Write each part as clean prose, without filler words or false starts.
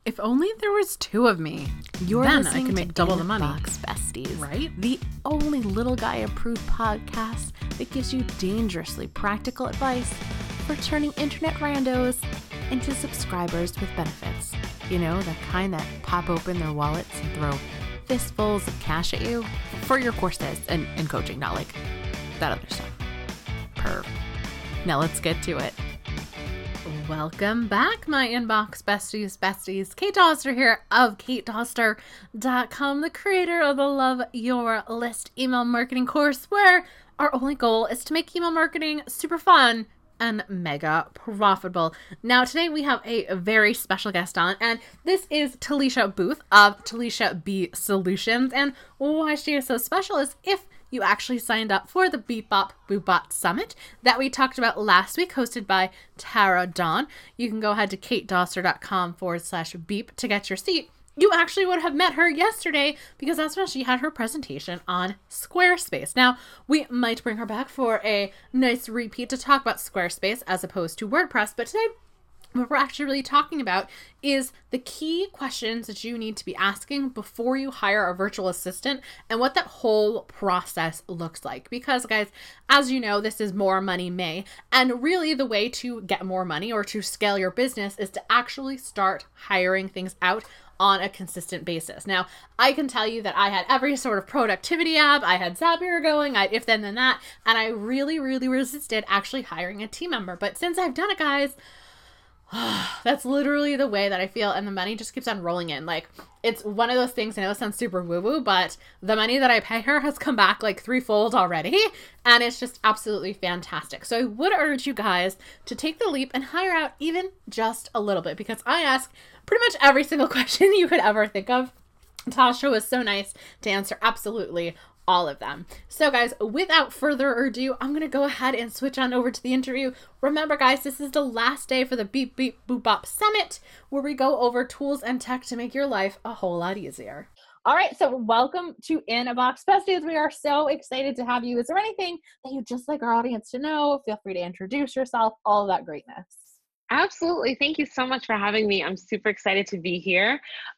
If only there was two of me. You're then I listening can to make double the money. Inbox Besties, Right? The only little guy approved podcast that gives you dangerously practical advice for turning internet randos into subscribers with benefits. You know, the kind that pop open their wallets and throw fistfuls of cash at you for your courses and coaching, not like that other stuff. Perv. Now let's get to it. Welcome back, my inbox besties. Kate Doster here of katedoster.com, the creator of the Love Your List email marketing course, where our only goal is to make email marketing super fun and mega profitable. Now, today we have a very special guest on, and this is Talisha Booth of Talisha B Solutions. And why she is so special is if you actually signed up for the Beep Bop Boop Bot Summit that we talked about last week, hosted by Tara Dawn. You can go ahead to katedoster.com/beep to get your seat. You actually would have met her yesterday because that's when she had her presentation on Squarespace. Now, we might bring her back for a nice repeat to talk about Squarespace as opposed to WordPress, but today what we're actually really talking about is the key questions that you need to be asking before you hire a virtual assistant and what that whole process looks like. Because, guys, as you know, this is More Money May, and really the way to get more money or to scale your business is to actually start hiring things out on a consistent basis. Now, I can tell you that I had every sort of productivity app. I had Zapier going, I if then that, and I really resisted actually hiring a team member. But since I've done it, guys, that's literally the way that I feel, and the money just keeps on rolling in. Like, it's one of those things, I know it sounds super woo-woo, but the money that I pay her has come back like threefold already, and it's just absolutely fantastic. So I would urge you guys to take the leap and hire out even just a little bit, because I ask pretty much every single question you could ever think of. Tasha was so nice to answer absolutely all of them. So guys, without further ado, I'm going to go ahead and switch on over to the interview. Remember guys, this is the last day for the Beep Beep Boop Bop Summit, where we go over tools and tech to make your life a whole lot easier. All right, so welcome to Inbox Besties. We are so excited to have you. Is there anything that you'd just like our audience to know? Feel free to introduce yourself, all of that greatness. Absolutely. Thank you so much for having me. I'm super excited to be here.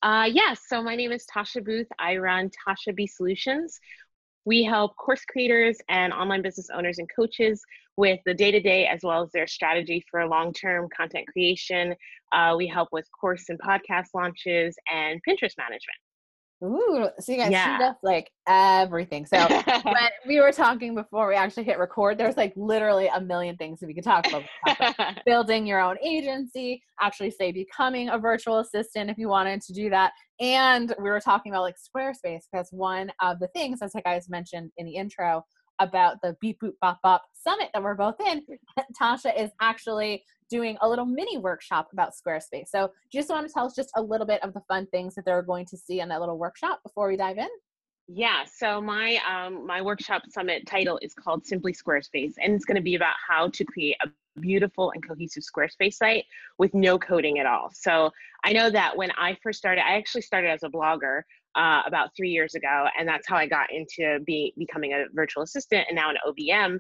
So my name is Tasha Booth. I run Tasha B Solutions. We help course creators and online business owners and coaches with the day-to-day as well as their strategy for long-term content creation. We help with course and podcast launches and Pinterest management. Ooh, so you guys, she does like everything. So when we were talking before we actually hit record, there's like literally a million things that we could talk about. Building your own agency, actually say becoming a virtual assistant if you wanted to do that. And we were talking about like Squarespace, because one of the things, as I guys mentioned in the intro, about the Beep Boop Bop Bop Summit that we're both in, Tasha is actually doing a little mini workshop about Squarespace. So do you just want to tell us just a little bit of the fun things that they're going to see in that little workshop before we dive in? Yeah, so my workshop summit title is called Simply Squarespace, and it's going to be about how to create a beautiful and cohesive Squarespace site with no coding at all. So I know that when I first started, I actually started as a blogger about 3 years ago, and that's how I got into becoming a virtual assistant and now an OBM.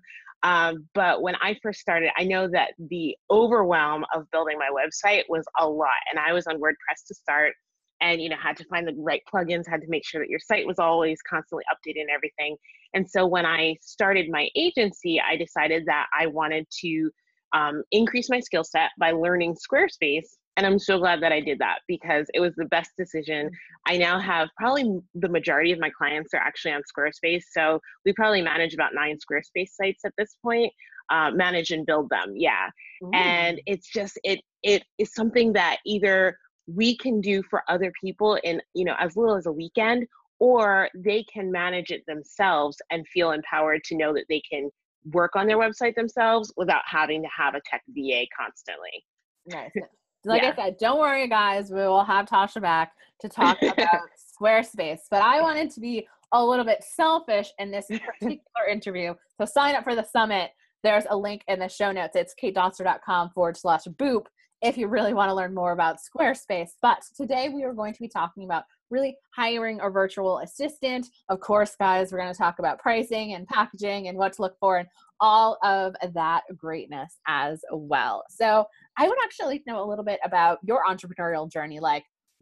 But when I first started, I know that the overwhelm of building my website was a lot, and I was on WordPress to start, and had to find the right plugins, had to make sure that your site was always constantly updated and everything. And so when I started my agency, I decided that I wanted to increase my skill set by learning Squarespace. And I'm so glad that I did that, because it was the best decision. I now have probably the majority of my clients are actually on Squarespace. So we probably manage about 9 Squarespace sites at this point, manage and build them. Yeah. Ooh. And it's just, it is something that either we can do for other people in, as little as a weekend, or they can manage it themselves and feel empowered to know that they can work on their website themselves without having to have a tech VA constantly. Nice. Like I said, don't worry, guys. We will have Tasha back to talk about Squarespace. But I wanted to be a little bit selfish in this particular interview. So sign up for the summit. There's a link in the show notes. It's katedoster.com/boop if you really want to learn more about Squarespace. But today we are going to be talking about really hiring a virtual assistant. Of course, guys, we're going to talk about pricing and packaging and what to look for and all of that greatness as well. So I would actually like to know a little bit about your entrepreneurial journey. Like,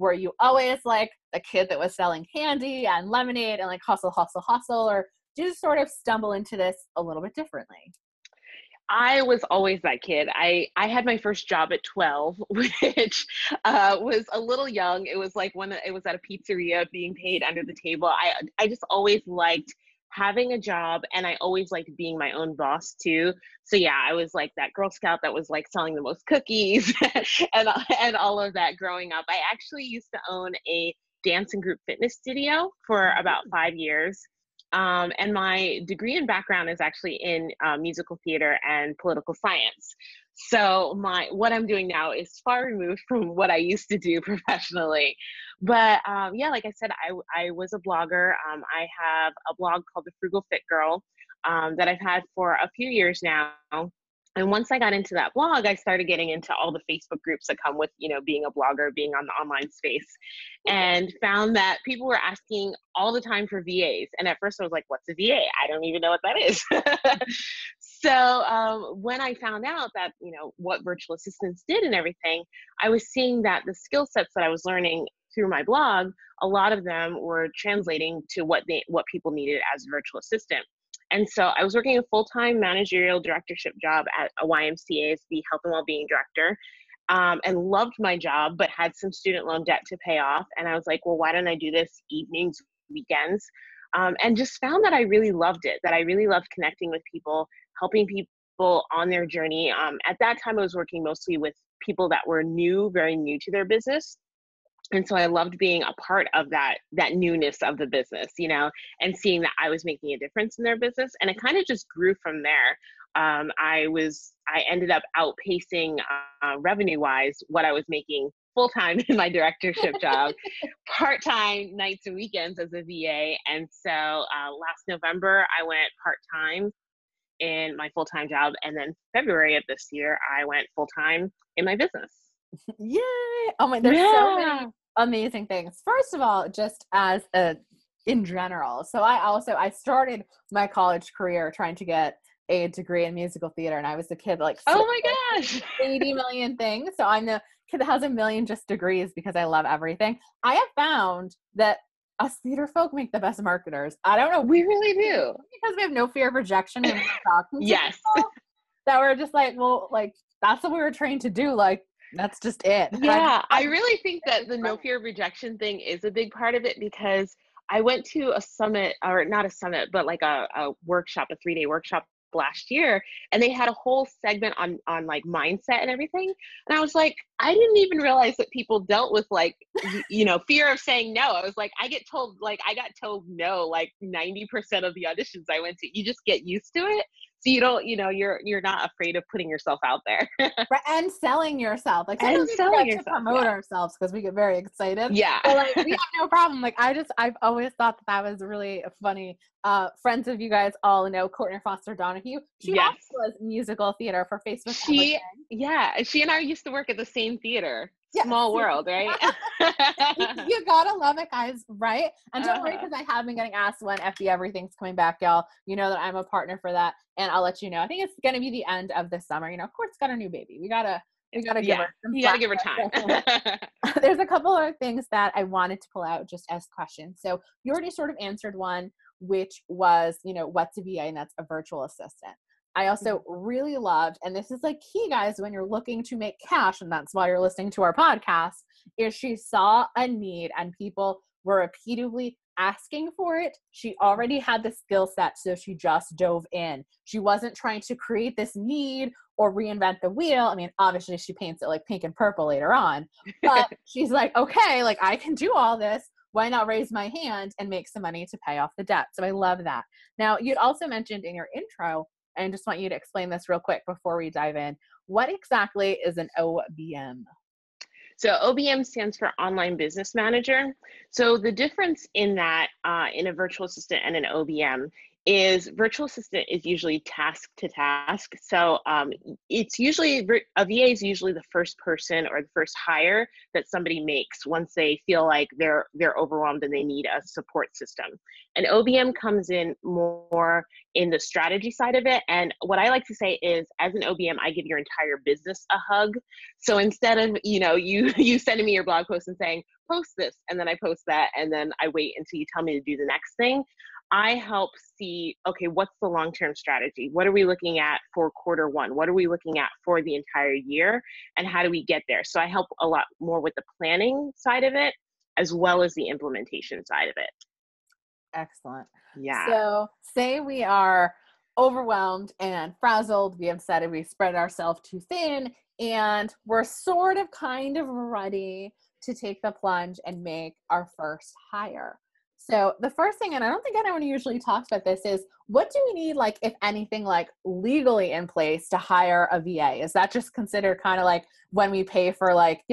Were you always like the kid that was selling candy and lemonade and like hustle, hustle, hustle? Or did you sort of stumble into this a little bit differently? I was always that kid. I had my first job at 12, which was a little young. It was like when it was at a pizzeria being paid under the table. I just always liked having a job, and I always liked being my own boss too. So yeah, I was like that Girl Scout that was like selling the most cookies and all of that growing up. I actually used to own a dance and group fitness studio for about 5 years. And my degree and background is actually in musical theater and political science. So what I'm doing now is far removed from what I used to do professionally. But yeah, like I said, I was a blogger. I have a blog called The Frugal Fit Girl that I've had for a few years now. And once I got into that blog, I started getting into all the Facebook groups that come with, being a blogger, being on the online space, and found that people were asking all the time for VAs. And at first I was like, what's a VA? I don't even know what that is. So when I found out that, what virtual assistants did and everything, I was seeing that the skill sets that I was learning through my blog, a lot of them were translating to what people needed as a virtual assistant. And so I was working a full-time managerial directorship job at a YMCA as the health and well-being director, and loved my job, but had some student loan debt to pay off. And I was like, well, why don't I do this evenings, weekends? And just found that I really loved it, that I really loved connecting with people, helping people on their journey. At that time, I was working mostly with people that were very new to their business. And so I loved being a part of that newness of the business, and seeing that I was making a difference in their business. And it kind of just grew from there. I ended up outpacing revenue-wise what I was making full-time in my directorship job, part-time nights and weekends as a VA. And so last November, I went part-time in my full-time job. And then February of this year, I went full-time in my business. Yay! Oh my, there's so many amazing things. First of all, just in general. So I started my college career trying to get a degree in musical theater, and I was the kid like, oh my gosh, 80 million things. So I'm the kid that has a million just degrees because I love everything. I have found that us theater folk make the best marketers. I don't know. We really do. Because we have no fear of rejection and talking to yes. people, that we're just like, well, like that's what we were trained to do. Like, that's just it. Yeah, I really think that the no fear of rejection thing is a big part of it, because I went to a summit, or not a summit, but like a workshop, a 3-day workshop last year, and they had a whole segment on like mindset and everything. And I was like, I didn't even realize that people dealt with like, fear of saying no. I was like, I got told no, like 90% of the auditions I went to. You just get used to it. So you don't, you're not afraid of putting yourself out there. Right, and selling yourself. Like, and selling yourself. To promote ourselves because we get very excited. Yeah. But like, we have no problem. Like, I've always thought that was really funny. Friends of you guys all know Courtney Foster Donahue. She also was musical theater for Facebook. She and I used to work at the same theater. Yes. Small world, right? You gotta love it, guys, right? And don't worry, because I have been getting asked when FB Everything's coming back, y'all. You know that I'm a partner for that, and I'll let you know. I think it's gonna be the end of this summer. Court's got a new baby. We gotta give her some you gotta give her time. There's a couple other things that I wanted to pull out just as questions. So you already sort of answered one, which was, what's a VA, and that's a virtual assistant. I also really loved, and this is like key, guys, when you're looking to make cash, and that's why you're listening to our podcast, is she saw a need and people were repeatedly asking for it. She already had the skill set, so she just dove in. She wasn't trying to create this need or reinvent the wheel. I mean, obviously she paints it like pink and purple later on, but she's like, okay, like I can do all this. Why not raise my hand and make some money to pay off the debt? So I love that. Now, you'd also mentioned in your intro, and I just want you to explain this real quick before we dive in. What exactly is an OBM? So OBM stands for Online Business Manager. So the difference in that, in a virtual assistant and an OBM, is virtual assistant is usually task to task. So it's usually, a VA is usually the first person or the first hire that somebody makes once they feel like they're overwhelmed and they need a support system. And OBM comes in more in the strategy side of it. And what I like to say is, as an OBM, I give your entire business a hug. So instead of, you sending me your blog post and saying, post this, and then I post that, and then I wait until you tell me to do the next thing, I help see, okay, what's the long-term strategy? What are we looking at for quarter one? What are we looking at for the entire year? And how do we get there? So I help a lot more with the planning side of it, as well as the implementation side of it. Excellent. Yeah. So say we are overwhelmed and frazzled. We have decided we spread ourselves too thin, and we're sort of kind of ready to take the plunge and make our first hire. So the first thing, and I don't think anyone usually talks about this, is what do we need, like, if anything, like legally in place to hire a VA? Is that just considered kind of like when we pay for, like,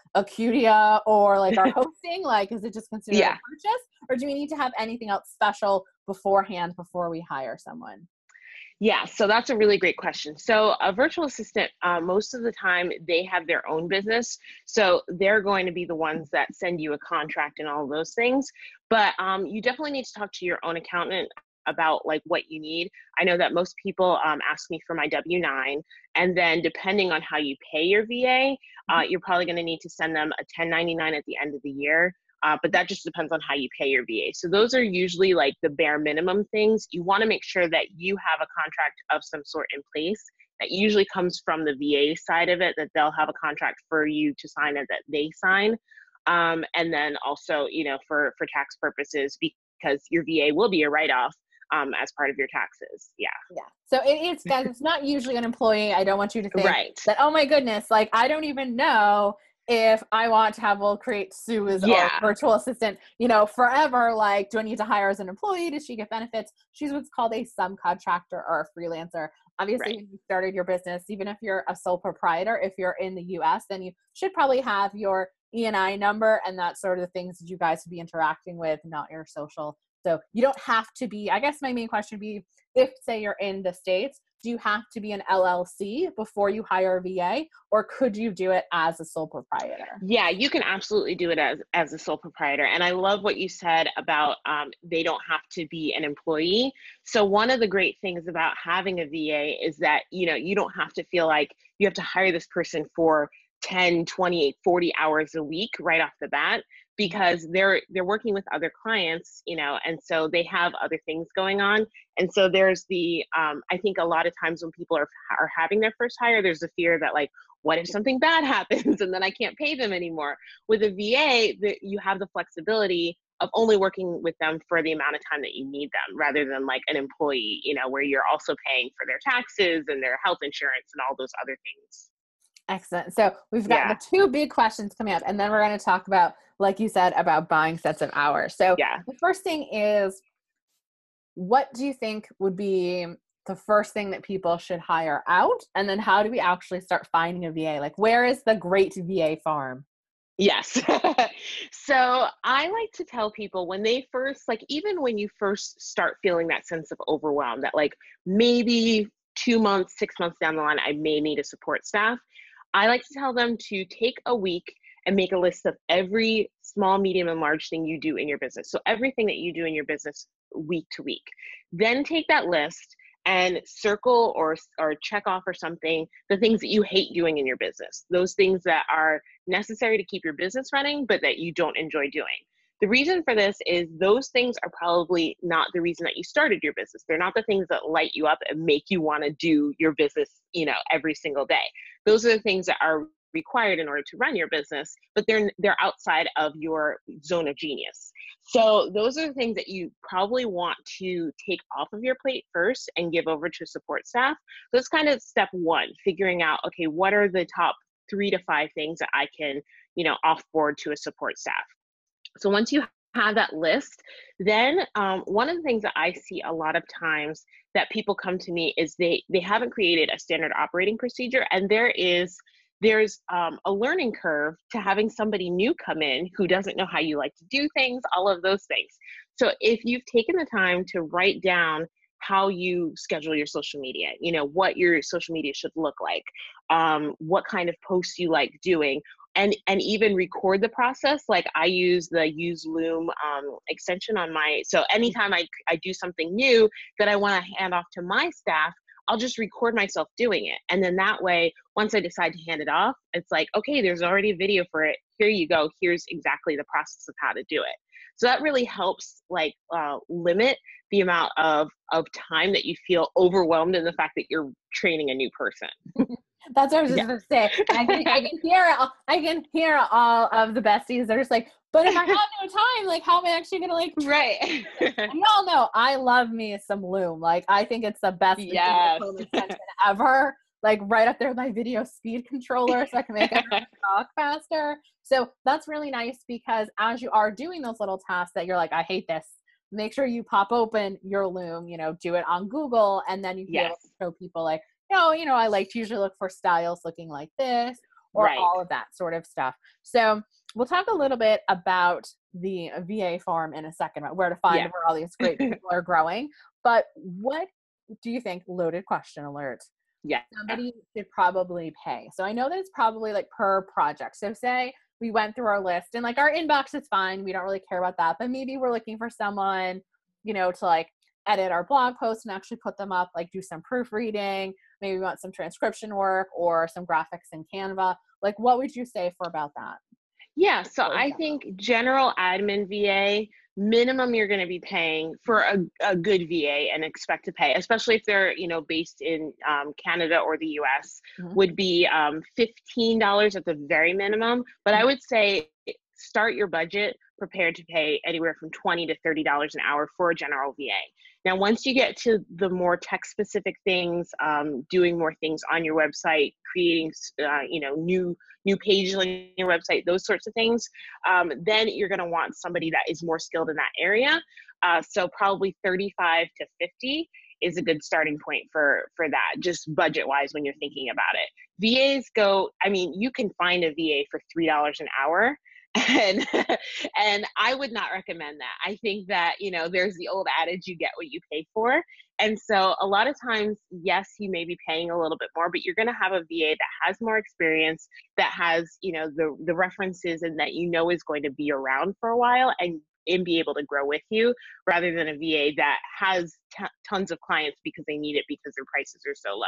Acudia or like our hosting? Like, is it just considered a purchase, or do we need to have anything else special beforehand before we hire someone? Yeah, so that's a really great question. So a virtual assistant, most of the time they have their own business. So they're going to be the ones that send you a contract and all of those things. But you definitely need to talk to your own accountant about like what you need. I know that most people ask me for my W-9, and then depending on how you pay your VA, you're probably going to need to send them a 1099 at the end of the year. But that just depends on how you pay your VA. So those are usually like the bare minimum things. You want to make sure that you have a contract of some sort in place. That usually comes from the VA side of it, that they'll have a contract for you to sign and that they sign. And then also, for tax purposes, because your VA will be a write-off as part of your taxes. Yeah. Yeah. So it's, guys, it's not usually an employee. I don't want you to think that, oh my goodness, like, I don't even know if I want to have, create Sue as our virtual assistant, forever. Like, do I need to hire as an employee? Does she get benefits? She's what's called a subcontractor or a freelancer. Obviously, when you started your business, even if you're a sole proprietor, if you're in the US, then you should probably have your E&I number and that sort of things that you guys would be interacting with, not your social. So you don't have to be, I guess my main question would be, if say you're in the States, do you have to be an LLC before you hire a VA, or could you do it as a sole proprietor? Yeah, you can absolutely do it as a sole proprietor. And I love what you said about they don't have to be an employee. So one of the great things about having a VA is that, you don't have to feel like you have to hire this person for 10, 28, 40 hours a week right off the bat, because they're working with other clients, and so they have other things going on. And so there's the, I think a lot of times when people are having their first hire, there's a fear that, like, what if something bad happens and then I can't pay them anymore? With a VA, you have the flexibility of only working with them for the amount of time that you need them, rather than like an employee, where you're also paying for their taxes and their health insurance and all those other things. Excellent. So we've got the two big questions coming up, and then we're going to talk about, like you said, about buying sets of hours. So the first thing is, what do you think would be the first thing that people should hire out? And then how do we actually start finding a VA? Like, where is the great VA farm? Yes. So I like to tell people when they first, like, even when you first start feeling that sense of overwhelm, that like maybe 2 months, 6 months down the line, I may need a support staff. I like to tell them to take a week and make a list of every small, medium, and large thing you do in your business. So everything that you do in your business week to week. Then take that list and circle or check off or something the things that you hate doing in your business. Those things that are necessary to keep your business running, but that you don't enjoy doing. The reason for this is those things are probably not the reason that you started your business. They're not the things that light you up and make you want to do your business, every single day. Those are the things that are required in order to run your business, but they're outside of your zone of genius. So those are the things that you probably want to take off of your plate first and give over to support staff. So it's kind of step one, figuring out, okay, what are the top 3 to 5 things that I can, offboard to a support staff. So once you have that list, then one of the things that I see a lot of times that people come to me is they haven't created a standard operating procedure, and there's a learning curve to having somebody new come in who doesn't know how you like to do things, all of those things. So if you've taken the time to write down how you schedule your social media, what your social media should look like, what kind of posts you like doing, and even record the process. Like I use the Use Loom extension on so anytime I do something new that I want to hand off to my staff, I'll just record myself doing it. And then that way, once I decide to hand it off, it's like, okay, there's already a video for it. Here you go. Here's exactly the process of how to do it. So that really helps like limit the amount of time that you feel overwhelmed in the fact that you're training a new person. That's what I was just going to say. I can hear all of the besties. They're just like, but if I have no time, like, how am I actually going to like, right. Y'all know I love me some Loom. Like, I think it's the best extension ever. Like right up there with my video speed controller so I can make everyone talk faster. So that's really nice because as you are doing those little tasks that you're like, I hate this, make sure you pop open your Loom, do it on Google, and then you can be able to show people like, I like to usually look for styles looking like this or all of that sort of stuff. So we'll talk a little bit about the VA farm in a second, where to find where all these great people are growing. But what do you think, loaded question alert, somebody should probably pay? So I know that it's probably like per project. So say we went through our list and like our inbox is fine. We don't really care about that. But maybe we're looking for someone, to like edit our blog posts and actually put them up, like do some proofreading. Maybe we want some transcription work or some graphics in Canva. Like, what would you say for about that? Yeah, so I think general admin VA, minimum you're going to be paying for a good VA and expect to pay, especially if they're, based in Canada or the US, would be $15 at the very minimum. But I would say start your budget prepared to pay anywhere from $20 to $30 an hour for a general VA. Now, once you get to the more tech specific things, doing more things on your website, creating, new pages on your website, those sorts of things, then you're going to want somebody that is more skilled in that area. So probably 35 to 50 is a good starting point for that, just budget wise when you're thinking about it. VAs you can find a VA for $3 an hour. And I would not recommend that. I think that, there's the old adage, you get what you pay for. And so a lot of times, yes, you may be paying a little bit more, but you're going to have a VA that has more experience, that has, the references, and that is going to be around for a while and be able to grow with you, rather than a VA that has tons of clients because they need it because their prices are so low.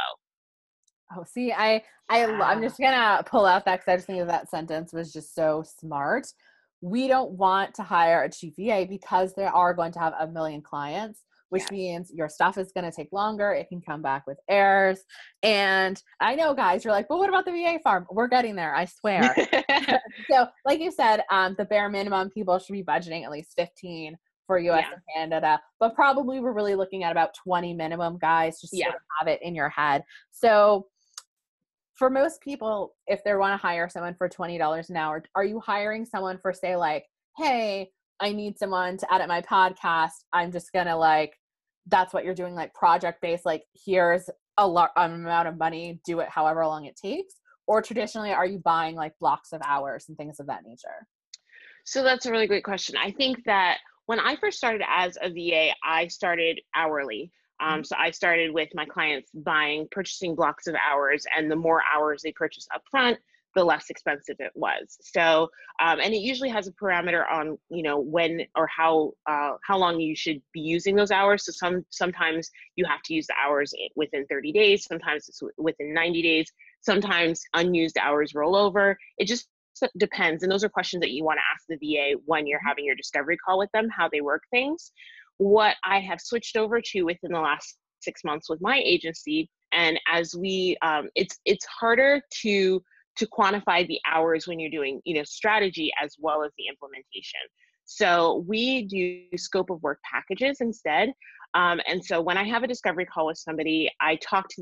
Oh, see, I'm just gonna pull out that because I just think that sentence was just so smart. We don't want to hire a chief VA because they are going to have a million clients, which means your stuff is going to take longer. It can come back with errors. And I know, guys, you're like, but what about the VA farm? We're getting there, I swear. So like you said, the bare minimum, people should be budgeting at least 15 for US and Canada, but probably we're really looking at about 20 minimum, guys, just sort of have it in your head. So for most people, if they want to hire someone for $20 an hour, are you hiring someone for, say, like, hey, I need someone to edit my podcast. I'm just going to that's what you're doing, like project-based, like here's a amount of money, do it however long it takes? Or traditionally, are you buying like blocks of hours and things of that nature? So that's a really great question. I think that when I first started as a VA, I started hourly. So I started with my clients purchasing blocks of hours, and the more hours they purchased up front, the less expensive it was. So, and it usually has a parameter on, when or how long you should be using those hours. So sometimes you have to use the hours within 30 days. Sometimes it's within 90 days. Sometimes unused hours roll over. It just depends. And those are questions that you want to ask the VA when you're having your discovery call with them, how they work things. What I have switched over to within the last 6 months with my agency, and as we, it's harder to quantify the hours when you're doing, strategy as well as the implementation. So we do scope of work packages instead. And so when I have a discovery call with somebody, I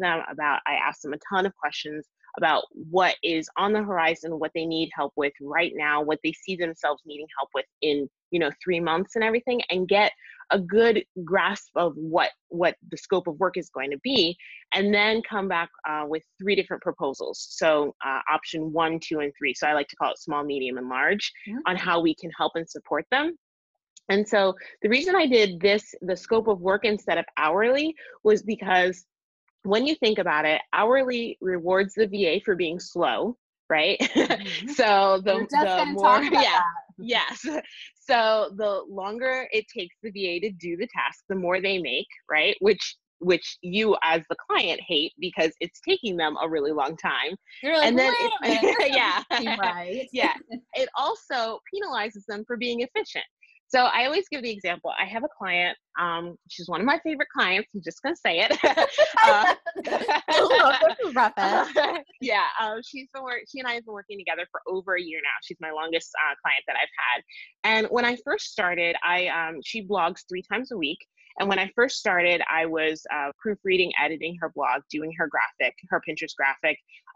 ask them a ton of questions about what is on the horizon, what they need help with right now, what they see themselves needing help with in, 3 months and everything, and get a good grasp of what the scope of work is going to be, and then come back with 3 different proposals. So option 1, 2, and 3. So I like to call it small, medium, and large, on how we can help and support them. And so the reason I did the scope of work instead of hourly, was because when you think about it, hourly rewards the VA for being slow, right? Mhm. So We're just the gonna more, talk about yeah, that. yes. So the longer it takes the VA to do the task, the more they make, right? Which you as the client hate because it's taking them a really long time. You're like, And then wait a minute, this yeah, doesn't seem right. yeah, it also penalizes them for being efficient. So I always give the example. I have a client. She's one of my favorite clients. I'm just gonna say it. uh, Look, this is rough. yeah, she and I have been working together for over a year now. She's my longest client that I've had. And when I first started, she blogs 3 times a week. And when I first started, I was proofreading, editing her blog, doing her graphic, her Pinterest graphic,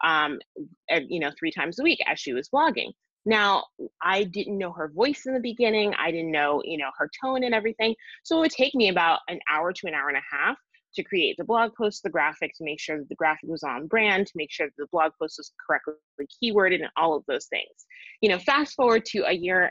3 times a week as she was blogging. Now, I didn't know her voice in the beginning. I didn't know, her tone and everything. So it would take me about an hour to an hour and a half to create the blog post, the graphic, to make sure that the graphic was on brand, to make sure that the blog post was correctly keyworded and all of those things. Fast forward to a year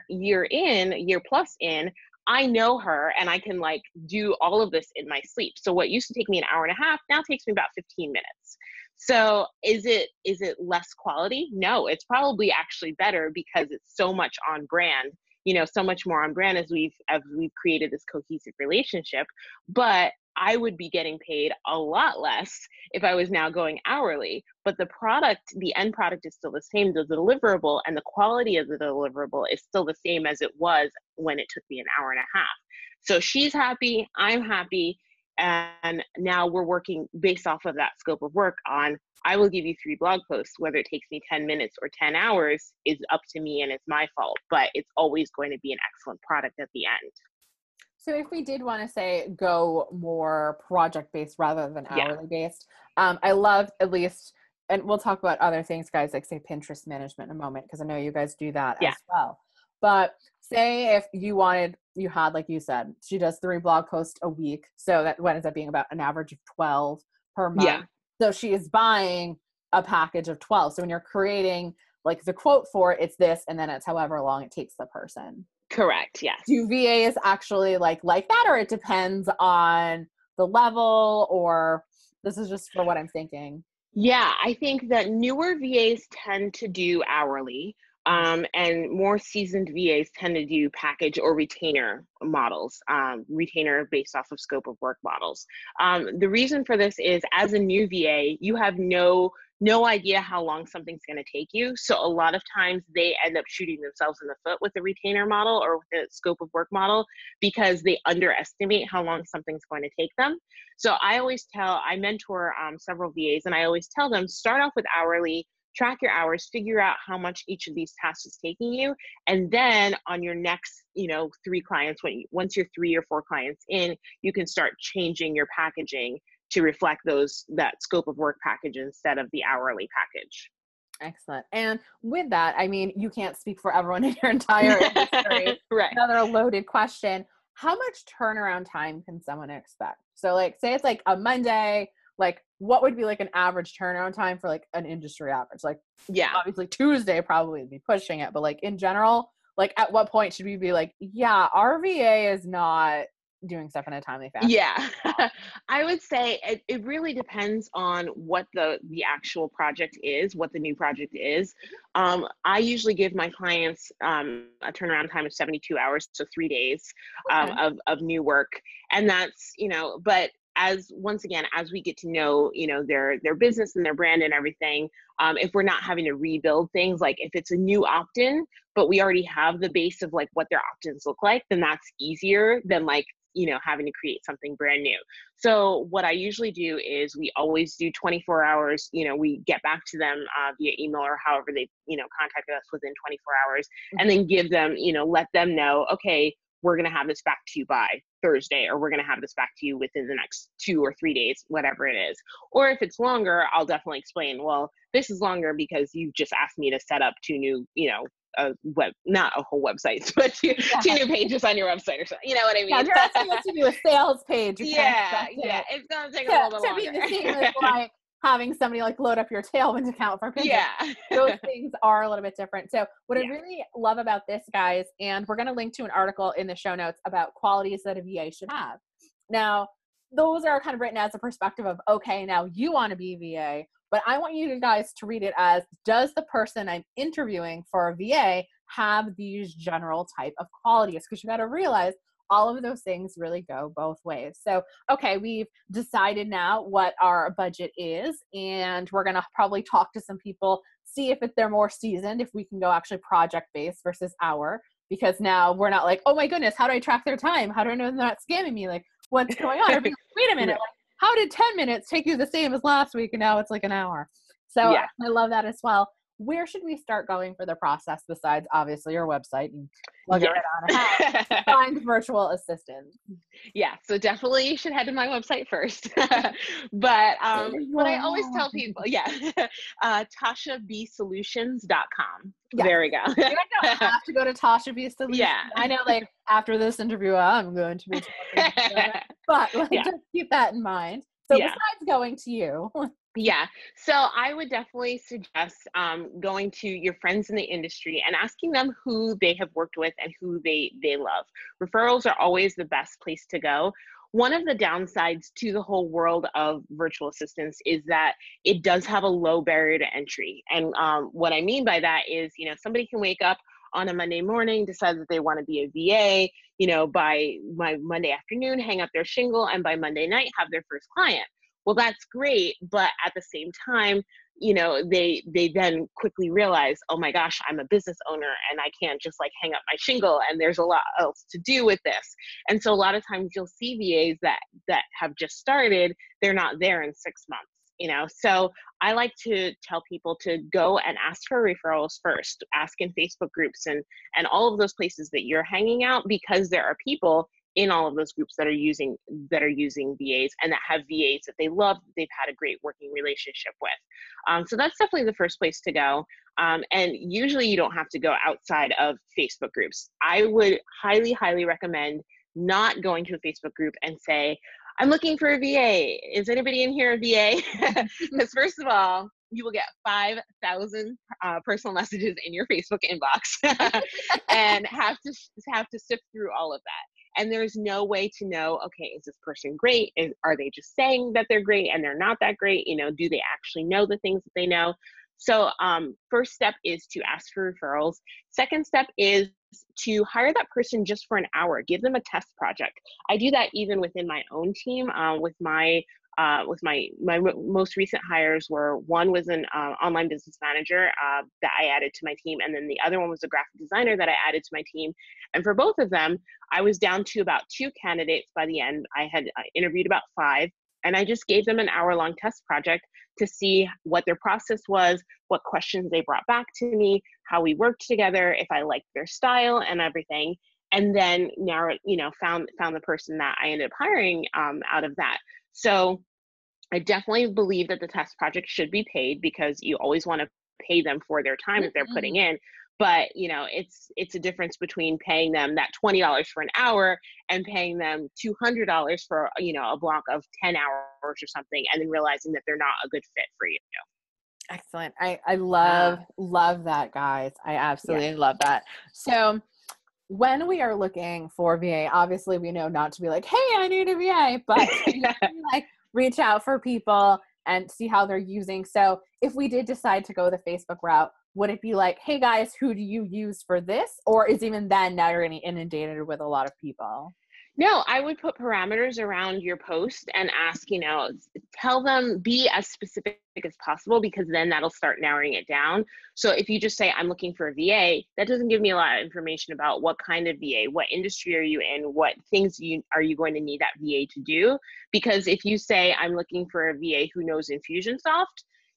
plus in, I know her and I can do all of this in my sleep. So what used to take me an hour and a half now takes me about 15 minutes. So is it less quality? No, it's probably actually better because it's so much on brand, so much more on brand as we've created this cohesive relationship. But I would be getting paid a lot less if I was now going hourly, but the end product is still the same. The deliverable and the quality of the deliverable is still the same as it was when it took me an hour and a half. So she's happy, I'm happy. And now we're working based off of that scope of work on, I will give you 3 blog posts. Whether it takes me 10 minutes or 10 hours is up to me and it's my fault, but it's always going to be an excellent product at the end. So if we did want to say go more project-based rather than hourly-based, I love at least, and we'll talk about other things, guys, like say Pinterest management in a moment, because I know you guys do that as well. But say if you had, like you said, she does 3 blog posts a week. So that ends up being about an average of 12 per month. Yeah. So she is buying a package of 12. So when you're creating like the quote for it, it's this, and then it's however long it takes the person. Correct. Yes. Do VAs actually like that, or it depends on the level, or this is just for what I'm thinking? Yeah, I think that newer VAs tend to do hourly, and more seasoned VAs tend to do package or retainer models, retainer based off of scope of work models. The reason for this is, as a new VA, you have no idea how long something's going to take you. So a lot of times they end up shooting themselves in the foot with the retainer model or with the scope of work model because they underestimate how long something's going to take them. So I mentor several VAs, and I always tell them, start off with hourly, track your hours, figure out how much each of these tasks is taking you. And then on your next, 3 clients, once you're 3 or 4 clients in, you can start changing your packaging to reflect that scope of work package instead of the hourly package. Excellent. And with that, I mean, you can't speak for everyone in your entire industry. Right. Another loaded question. How much turnaround time can someone expect? So like, say it's like a Monday, like what would be like an average turnaround time for like an industry average? Like, obviously Tuesday probably would be pushing it, but like in general, like at what point should we be like, yeah, our VA is not doing stuff in a timely fashion? Yeah, I would say it really depends on what the actual project is, what the new project is. I usually give my clients a turnaround time of 72 hours, so 3 days of new work. And that's, but once again, as we get to know, their business and their brand and everything, if we're not having to rebuild things, like if it's a new opt-in, but we already have the base of like what their opt-ins look like, then that's easier than like, having to create something brand new. So what I usually do is we always do 24 hours, we get back to them via email or however they, contacted us within 24 hours, and then give them, let them know, okay, we're going to have this back to you by Thursday, or we're going to have this back to you within the next 2 or 3 days, whatever it is. Or if it's longer, I'll definitely explain, well, this is longer because you just asked me to set up 2 new, not a whole website, but 2 new pages on your website or something. You know what I mean? Yeah, you're asking us to do a sales page. Yeah. It's going to take a little bit longer. The same as like having somebody like load up your Tailwind account for Pinterest. Yeah. Those things are a little bit different. So what I really love about this, guys, and we're going to link to an article in the show notes about qualities that a VA should have. Now, those are kind of written as a perspective of, okay, now you want to be VA. but I want you guys to read it as, does the person I'm interviewing for a VA have these general type of qualities? Because you got to realize all of those things really go both ways. So, okay, we've decided now what our budget is, and we're going to probably talk to some people, see if they're more seasoned, if we can go actually project-based versus hour, because now we're not like, oh my goodness, how do I track their time? How do I know they're not scamming me? Like, what's going on? Wait a minute, like, how did 10 minutes take you the same as last week and now it's like an hour? So yeah. I love that as well. Where should we start going for the process besides obviously your website and plug it right on how find virtual assistants? Yeah, so definitely you should head to my website first. But I always tell people, TashaBSolutions.com. Yeah. There we go. You don't have to go to Tasha B Solutions. Yeah. I know, like, after this interview, I'm going to be talking but like, just keep that in mind. So besides going to you. Yeah. So I would definitely suggest going to your friends in the industry and asking them who they have worked with and who they love. Referrals are always the best place to go. One of the downsides to the whole world of virtual assistants is that it does have a low barrier to entry. And what I mean by that is, somebody can wake up on a Monday morning, decide that they want to be a VA, by Monday afternoon, hang up their shingle, and by Monday night have their first client. Well, that's great, but at the same time, they then quickly realize, oh my gosh, I'm a business owner and I can't just like hang up my shingle, and there's a lot else to do with this. And so a lot of times you'll see VAs that have just started, they're not there in 6 months, So I like to tell people to go and ask for referrals first, ask in Facebook groups and all of those places that you're hanging out, because there are people in all of those groups that are using VAs and that have VAs that they love, that they've had a great working relationship with. So that's definitely the first place to go. And usually you don't have to go outside of Facebook groups. I would highly, highly recommend not going to a Facebook group and say, I'm looking for a VA. Is anybody in here a VA? Because first of all, you will get 5,000 personal messages in your Facebook inbox and have to sift through all of that. And there's no way to know, okay, is this person great? Are they just saying that they're great and they're not that great? Do they actually know the things that they know? So first step is to ask for referrals. Second step is to hire that person just for an hour. Give them a test project. I do that even within my own team. With my most recent hires one was an online business manager that I added to my team, and then the other one was a graphic designer that I added to my team. And for both of them, I was down to about 2 candidates by the end. I had interviewed about 5, and I just gave them an hour-long test project to see what their process was, what questions they brought back to me, how we worked together, if I liked their style and everything. And then found the person that I ended up hiring out of that. So I definitely believe that the test project should be paid, because you always want to pay them for their time that they're putting in. But, it's a difference between paying them that $20 for an hour and paying them $200 for, a block of 10 hours or something, and then realizing that they're not a good fit for you. Excellent. I love that, guys. I absolutely love that. So when we are looking for VA, obviously we know not to be like, hey, I need a VA, but like reach out for people and see how they're using. So if we did decide to go the Facebook route, would it be like, hey guys, who do you use for this? Or is even then now you're getting inundated with a lot of people? No, I would put parameters around your post and ask, tell them, be as specific as possible, because then that'll start narrowing it down. So if you just say, I'm looking for a VA, that doesn't give me a lot of information about what kind of VA, what industry are you in, what things are you going to need that VA to do? Because if you say, I'm looking for a VA who knows Infusionsoft,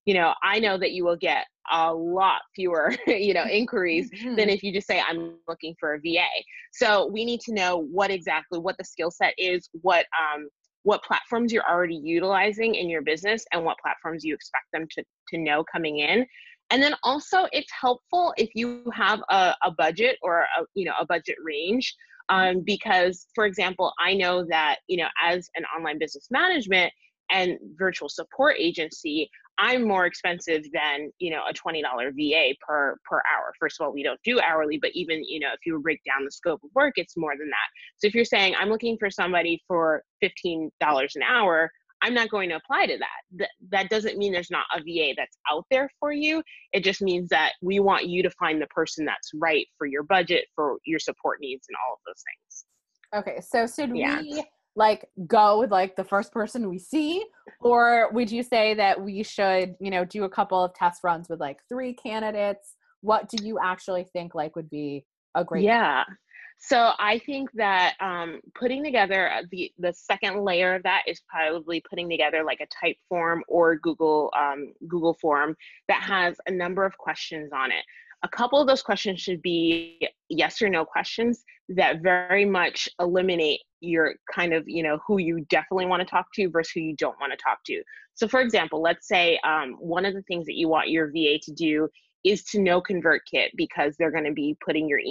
I know that you will get a lot fewer, inquiries than if you just say, I'm looking for a VA. So we need to know what the skill set is, what platforms you're already utilizing in your business, and what platforms you expect them to know coming in. And then also it's helpful if you have a budget or a budget range. Because, for example, I know that, as an online business management and virtual support agency, I'm more expensive than, a $20 VA per hour. First of all, we don't do hourly, but even, if you break down the scope of work, it's more than that. So if you're saying I'm looking for somebody for $15 an hour, I'm not going to apply to that. That doesn't mean there's not a VA that's out there for you. It just means that we want you to find the person that's right for your budget, for your support needs, and all of those things. Okay, so should Yeah. we like go with like the first person we see, or would you say that we should, you know, do a couple of test runs with like 3 candidates? What do you actually think like would be a great? Yeah. So I think that putting together the second layer of that is probably putting together like a type form or Google form that has a number of questions on it. A couple of those questions should be yes or no questions that very much eliminate your kind of, you know, who you definitely want to talk to versus who you don't want to talk to. So for example, let's say one of the things that you want your VA to do is to know ConvertKit, because they're going to be putting your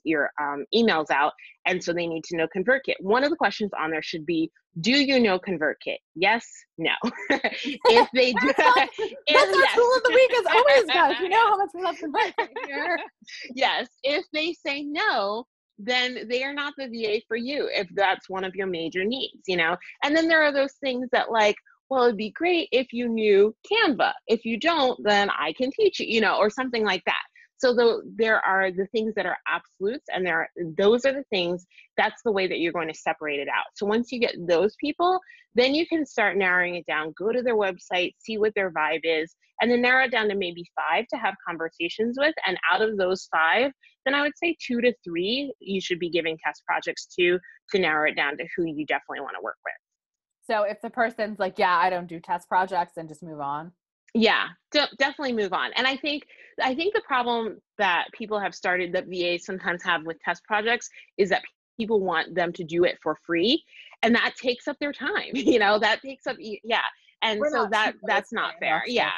emails out. And so they need to know ConvertKit. One of the questions on there should be, do you know ConvertKit? Yes, no. If they do, That's our tool of the week as always, guys. You know how much we love ConvertKit here. Yes. If they say no, then they are not the VA for you if that's one of your major needs, you know? And then there are those things that like, well, it'd be great if you knew Canva. If you don't, then I can teach you, you know, or something like that. So there are the things that are absolutes, and those are the things, that's the way that you're going to separate it out. So once you get those people, then you can start narrowing it down, go to their website, see what their vibe is, and then narrow it down to maybe 5 to have conversations with. And out of those 5, then I would say 2 to 3 you should be giving test projects to narrow it down to who you definitely want to work with. So if the person's like, yeah, I don't do test projects, then just move on. Yeah, definitely move on. And I think the problem that people have started, that VAs sometimes have with test projects, is that people want them to do it for free, and that takes up their time. You know, that takes up, yeah. And so that's not fair. Yeah.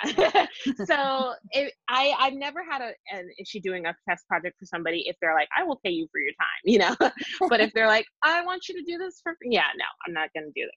So I've never had an issue doing a test project for somebody if they're like, I will pay you for your time, you know. But if they're like, I want you to do this for free, yeah, no, I'm not going to do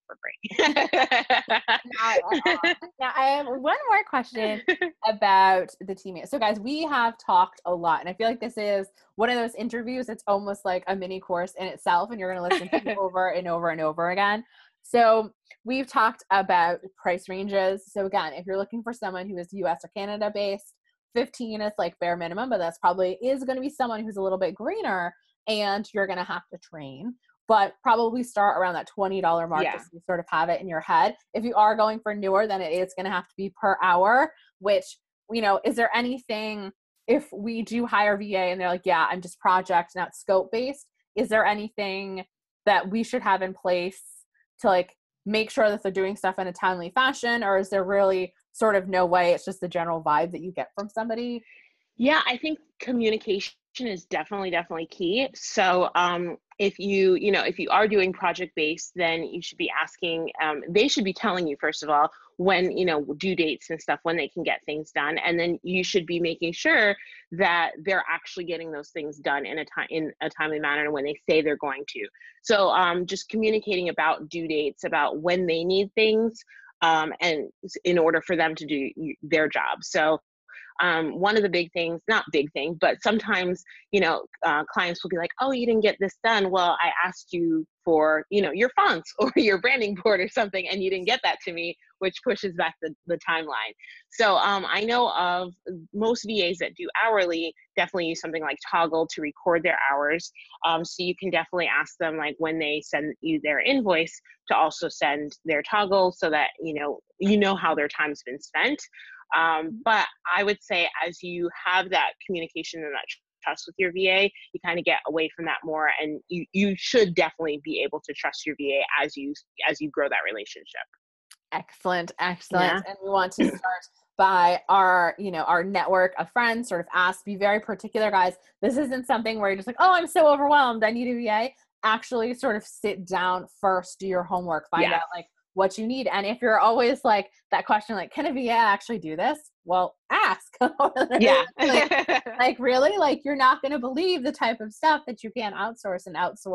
it for free. Now I have one more question about the teammate. So guys, we have talked a lot, and I feel like this is one of those interviews. It's almost like a mini course in itself, and you're going to listen to it over and over and over again. So we've talked about price ranges. So again, if you're looking for someone who is US or Canada based, 15 is like bare minimum, but that's probably is going to be someone who's a little bit greener and you're going to have to train, but probably start around that $20 mark. Yeah. Just so you sort of have it in your head. If you are going for newer, then it is going to have to be per hour, which, you know, is there anything, if we do hire VA and they're like, yeah, I'm just project, not scope based, is there anything that we should have in place to like make sure that they're doing stuff in a timely fashion, or is there really sort of no way, it's just the general vibe that you get from somebody? Yeah, I think communication is definitely key. So if you are doing project based, then you should be asking, they should be telling you, first of all, when, you know, due dates and stuff, when they can get things done. And then you should be making sure that they're actually getting those things done in a timely manner and when they say they're going to. So just communicating about due dates, about when they need things, and in order for them to do their job. So one of the big things, not big thing, but sometimes, you know, clients will be like, oh, you didn't get this done. Well, I asked you for, you know, your fonts or your branding board or something, and you didn't get that to me, which pushes back the timeline. So I know of most VAs that do hourly definitely use something like Toggl to record their hours. So you can definitely ask them, like, when they send you their invoice, to also send their Toggl so that, you know how their time's been spent. But I would say as you have that communication and that trust with your VA, you kind of get away from that more, and you should definitely be able to trust your VA as you grow that relationship. Excellent. Yeah. And we want to start by our network of friends, sort of be very particular, guys. This isn't something where you're just like, oh, I'm so overwhelmed, I need a VA. Actually sort of sit down first, do your homework, find out like what you need. And if you're always like that question, like, can a VA actually do this? Well, ask. Yeah. like really, like, you're not going to believe the type of stuff that you can outsource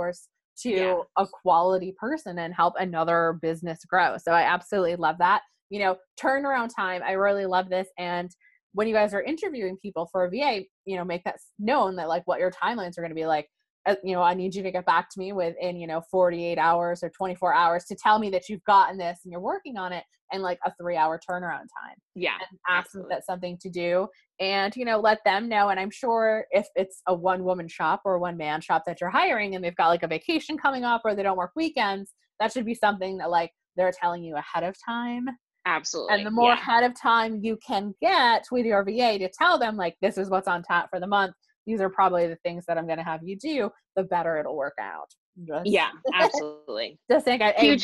to a quality person and help another business grow. So I absolutely love that. You know, turnaround time, I really love this. And when you guys are interviewing people for a VA, you know, make that known that like what your timelines are going to be like. I need you to get back to me within, 48 hours or 24 hours to tell me that you've gotten this and you're working on it, and like a 3-hour turnaround time. Yeah. And ask them if that's something to do, and, let them know. And I'm sure if it's a 1-woman shop or a 1-man shop that you're hiring and they've got like a vacation coming up or they don't work weekends, that should be something that like they're telling you ahead of time. Absolutely. And the more ahead of time you can get with your VA to tell them like, this is what's on tap for the month, these are probably the things that I'm going to have you do, the better it'll work out. Yeah, absolutely. Just think huge.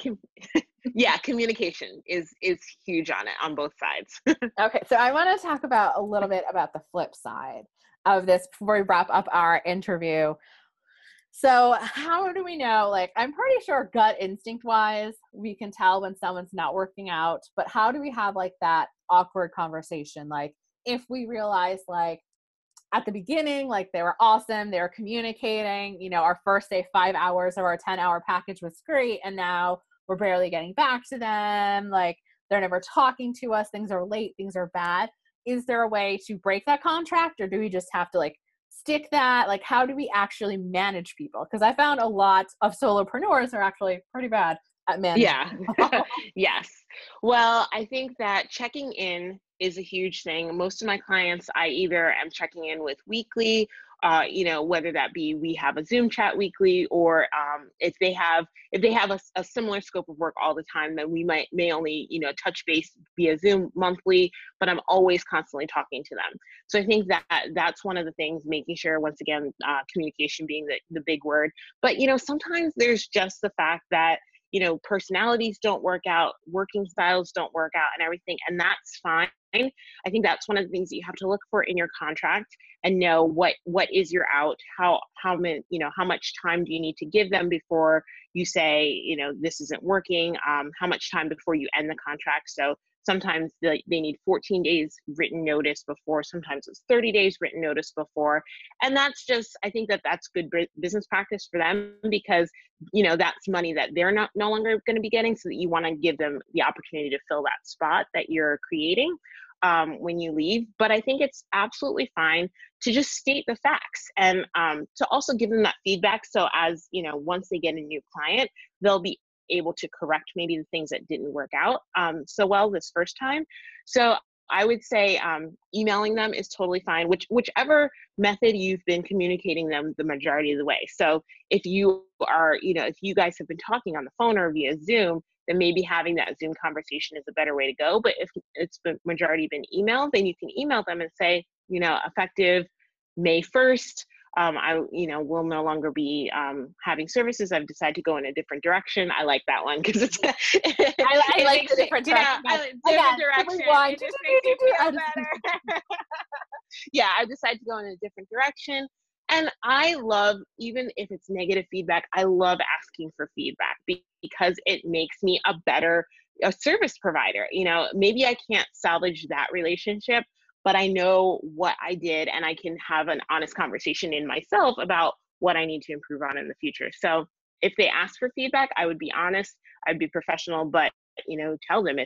Yeah, communication is huge on both sides. Okay, so I want to talk about a little bit about the flip side of this before we wrap up our interview. So how do we know, like, I'm pretty sure gut instinct wise, we can tell when someone's not working out, but how do we have like that awkward conversation? Like if we realize like at the beginning, like they were awesome, they were communicating, our first, say 5 hours of our 10-hour package was great. And now we're barely getting back to them. Like they're never talking to us. Things are late, things are bad. Is there a way to break that contract, or do we just have to like stick that? Like, how do we actually manage people? Because I found a lot of solopreneurs are actually pretty bad at managing. Yeah. Yes. Well, I think that checking in is a huge thing. Most of my clients, I either am checking in with weekly, whether that be we have a Zoom chat weekly, or if they have a similar scope of work all the time, then we may only touch base via Zoom monthly. But I'm always constantly talking to them. So I think that's one of the things, making sure, once again, communication being the big word. But sometimes there's just the fact that personalities don't work out, working styles don't work out, and everything, and that's fine. I think that's one of the things that you have to look for in your contract and know what is your out, how much time do you need to give them before you say, this isn't working, how much time before you end the contract. So sometimes they need 14 days written notice before, sometimes it's 30 days written notice before. And that's just, I think that's good business practice for them, because, that's money that they're no longer going to be getting, so that you want to give them the opportunity to fill that spot that you're creating when you leave. But I think it's absolutely fine to just state the facts, and to also give them that feedback. So as, once they get a new client, they'll be able to correct maybe the things that didn't work out so well this first time. So I would say emailing them is totally fine, whichever method you've been communicating them the majority of the way. So if you are, if you guys have been talking on the phone or via Zoom, then maybe having that Zoom conversation is a better way to go. But if it's been majority been email, then you can email them and say, effective May 1st, I will no longer be having services. I've decided to go in a different direction. I like that one because it's I like the different direction. Different direction. It just makes you feel better. Yeah, I've decided to go in a different direction. And I love, even if it's negative feedback, I love asking for feedback because it makes me a service provider. Maybe I can't salvage that relationship, but I know what I did, and I can have an honest conversation in myself about what I need to improve on in the future. So if they ask for feedback, I would be honest, I'd be professional, but tell them if,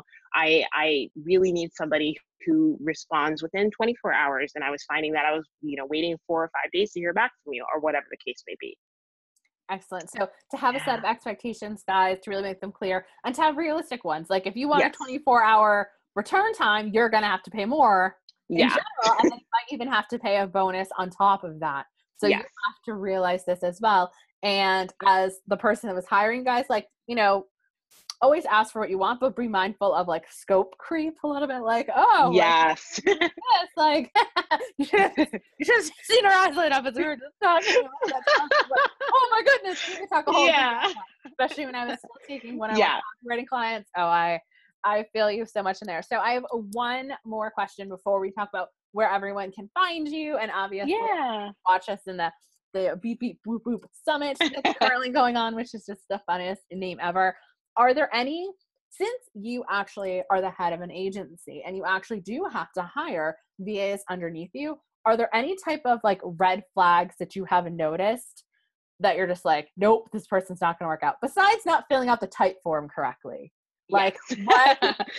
I really need somebody who responds within 24 hours. And I was finding that I was, waiting 4 or 5 days to hear back from you, or whatever the case may be. Excellent. So to have a set of expectations, guys, to really make them clear, and to have realistic ones. Like if you want a 24-hour return time, you're going to have to pay more in general, and then you might even have to pay a bonus on top of that. So you have to realize this as well. And as the person that was hiring, guys, like, always ask for what you want, but be mindful of like scope creep a little bit. Like, oh, yes, like you should have seen her eyes light up as we were just talking about that. Like, oh my goodness, we could talk a whole thing, especially when I was still taking when I was writing clients. Oh, I feel you so much in there. So I have one more question before we talk about where everyone can find you, and obviously watch us in the Beep Beep Boop Boop Summit that's currently going on, which is just the funniest name ever. Are there any, since you actually are the head of an agency and you actually do have to hire VAs underneath you, are there any type of like red flags that you haven't noticed that you're just like, nope, this person's not going to work out, besides not filling out the type form correctly? Like, what?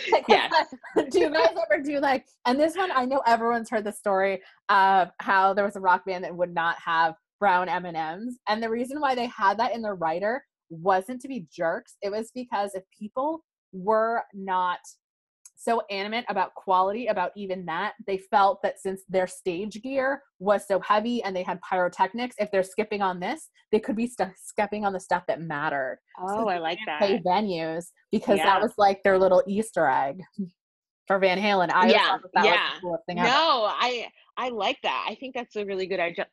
Do you guys ever do and this one, I know everyone's heard the story of how there was a rock band that would not have brown M&Ms. And the reason why they had that in the writer wasn't to be jerks. It was because if people were not so animate about quality, about even that, they felt that since their stage gear was so heavy and they had pyrotechnics, if they're skipping on this, they could be skipping on the stuff that mattered. Oh, I like that. Pay venues because that was like their little Easter egg for Van Halen. I thought that was the coolest thing ever. No, I like that. I think that's a really good idea.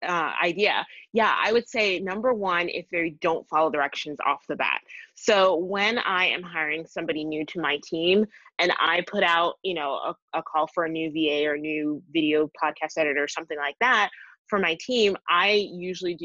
Yeah, I would say number one, if they don't follow directions off the bat. So when I am hiring somebody new to my team and I put out, you know, a call for a new VA or new video podcast editor or something like that for my team, I usually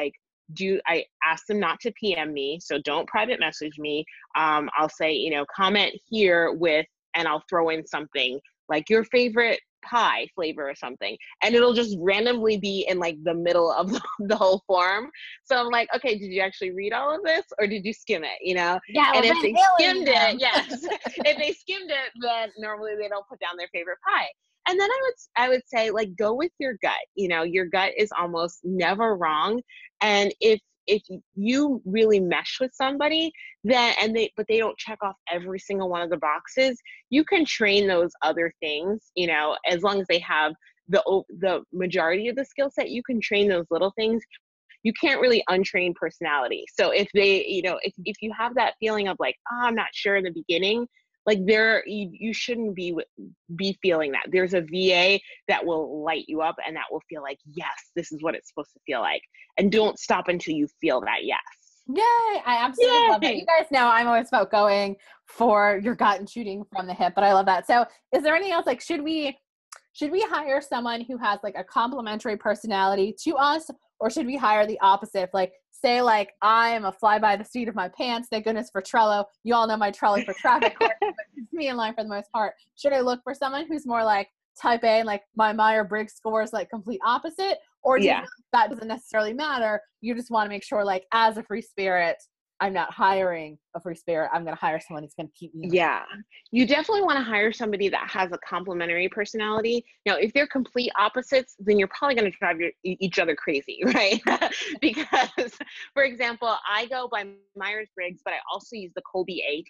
I ask them not to PM me. So don't private message me. I'll say, you know, comment here with, and I'll throw in something like your favorite pie flavor or something, and it'll just randomly be in like the middle of the whole form. So I'm like, okay, did you actually read all of this or did you skim it, you know? Yeah. And if they skimmed it, yes, if they skimmed it, then normally they don't put down their favorite pie. And then I would say, like, go with your gut. You know, your gut is almost never wrong. And if you really mesh with somebody, then but they don't check off every single one of the boxes, you can train those other things, you know, as long as they have the majority of the skill set, you can train those little things. You can't really untrain personality. So if they, you know, if you have that feeling of like, oh, I'm not sure in the beginning, like you shouldn't be feeling that. There's a VA that will light you up and that will feel like, yes, this is what it's supposed to feel like. And don't stop until you feel that yes. Yay! I absolutely love it. You guys know I'm always about going for your gut and shooting from the hip, but I love that. So is there anything else, like, should we hire someone who has like a complementary personality to us, or should we hire the opposite? Like, say, like, I am a fly by the seat of my pants. Thank goodness for Trello. You all know my Trello for traffic course, but it's me in line for the most part. Should I look for someone who's more like type A and like my Myers-Briggs score is like complete opposite? Or do you think that doesn't necessarily matter? You just want to make sure, like, as a free spirit, I'm not hiring a free spirit. I'm going to hire someone who's going to keep me. Yeah. You definitely want to hire somebody that has a complementary personality. Now, if they're complete opposites, then you're probably going to drive each other crazy, right? Because, for example, I go by Myers-Briggs, but I also use the Kolbe A